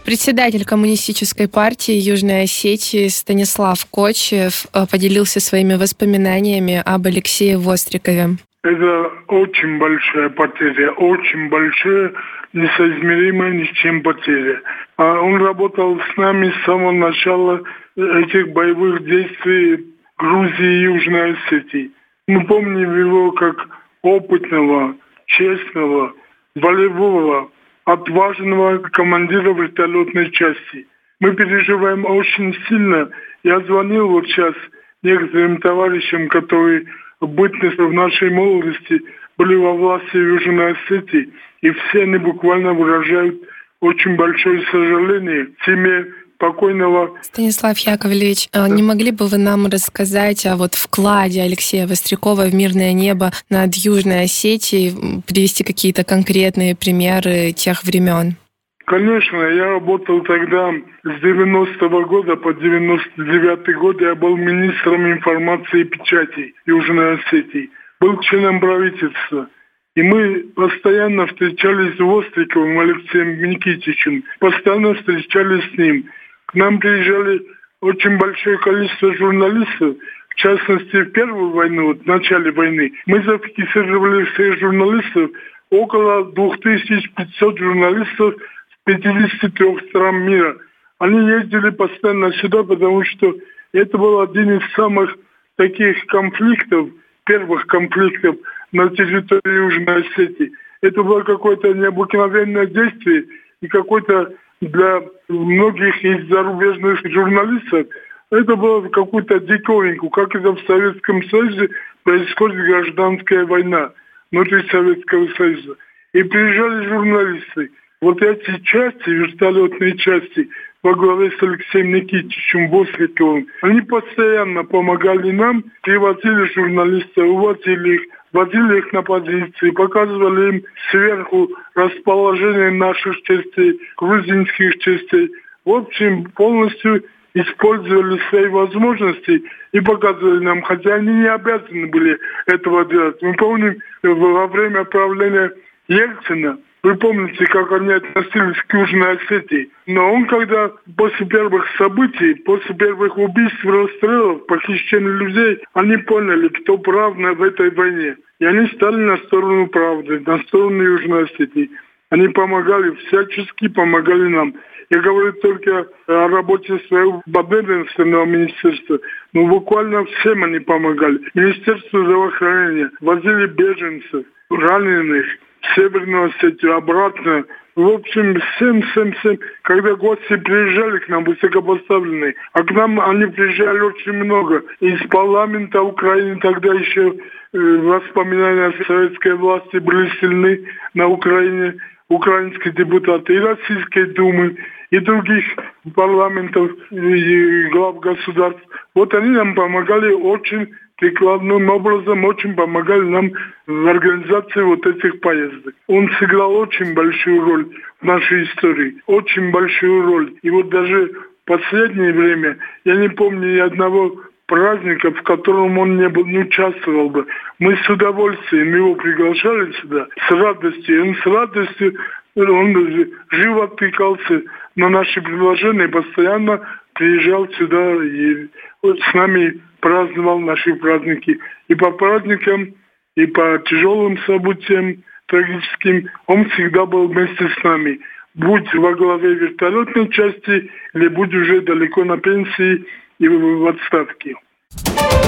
Председатель Коммунистической партии Южной Осетии Станислав Кочиев поделился своими воспоминаниями об Алексее Вострикове. Это очень большая потеря, очень большая, несоизмеримая ни с чем потеря. Он работал с нами с самого начала этих боевых действий Грузии и Южной Осетии. Мы помним его как опытного, честного, волевого, отважного командира вертолетной части. Мы переживаем очень сильно. Я звонил вот сейчас некоторым товарищам, которые в нашей молодости были во власти Южной Осетии, и все они буквально выражают очень большое сожаление семье покойного. Станислав Яковлевич, не могли бы вы нам рассказать о вкладе Алексея Вострякова в мирное небо над Южной Осетией, привести какие-то конкретные примеры тех времен? Конечно, я работал тогда с 90-го года по 99-й год. Я был министром информации и печати Южной Осетии. Был членом правительства. И мы постоянно встречались с Востриковым Алексеем Никитичем. Постоянно встречались с ним. К нам приезжали очень большое количество журналистов. В частности, в первую войну, в начале войны, мы зафиксировали всех журналистов. Около 2500 журналистов 53 стран мира. Они ездили постоянно сюда, потому что это был один из самых таких конфликтов, первых конфликтов на территории Южной Осетии. Это было какое-то необыкновенное действие и какое-то для многих из зарубежных журналистов это было какую-то диковинку, как это в Советском Союзе происходит гражданская война внутри Советского Союза. И приезжали журналисты. Вот эти части, вертолетные части, во главе с Алексеем Никитичем Востриковым, они постоянно помогали нам, привозили журналистов, увозили их, водили их на позиции, показывали им сверху расположение наших частей, грузинских частей. В общем, полностью использовали свои возможности и показывали нам, хотя они не обязаны были этого делать. Мы помним, во время правления Ельцина, вы помните, как они относились к Южной Осетии. Но он, когда после первых событий, после первых убийств, расстрелов, похищения людей, они поняли, кто прав в этой войне. И они стали на сторону правды, на сторону Южной Осетии. Они помогали, всячески помогали нам. Я говорю только о работе своего подведомственного министерства. Но буквально всем они помогали. Министерство здравоохранения возили беженцев, раненых, в Северную Осетию, обратно. В общем, всем. Когда гости приезжали к нам, высокопоставленные, а к нам они приезжали очень много. Из парламента Украины тогда еще воспоминания о советской власти были сильны на Украине. Украинские депутаты и Российской Думы, и других парламентов, и глав государств. Вот они нам помогали очень прикладным образом, очень помогали нам в организации вот этих поездок. Он сыграл очень большую роль в нашей истории, очень большую роль. И вот даже в последнее время я не помню ни одного праздника, в котором он не участвовал бы. Мы с удовольствием его приглашали сюда, с радостью. Он живо откликался на наши предложения, постоянно приезжал сюда и с нами праздновал наши праздники. И по праздникам, и по тяжелым событиям трагическим он всегда был вместе с нами. Будь во главе вертолетной части, или будь уже далеко на пенсии и в отставке.